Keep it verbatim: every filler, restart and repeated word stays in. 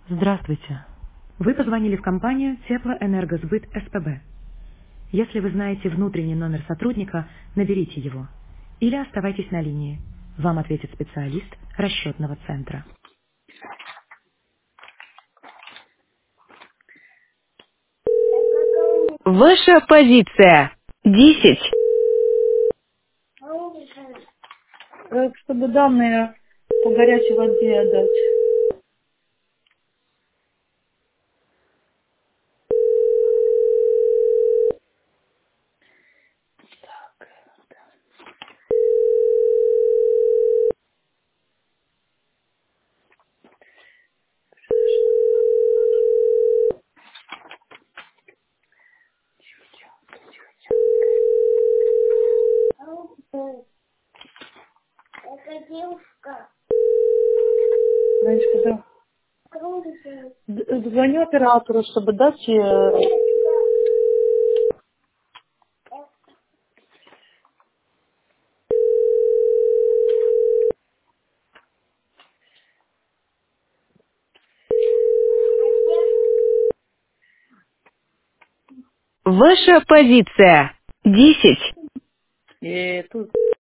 Здравствуйте. Вы позвонили в компанию Теплоэнергосбыт СПБ. Если вы знаете внутренний номер сотрудника, наберите его. Или оставайтесь на линии. Вам ответит специалист расчетного центра. Ваша позиция. Десять. Э, Чтобы данные по горячей воде отдать. Знаешь, когда д- звоню оператору, чтобы дать... э, Ваша позиция. Десять. э, тут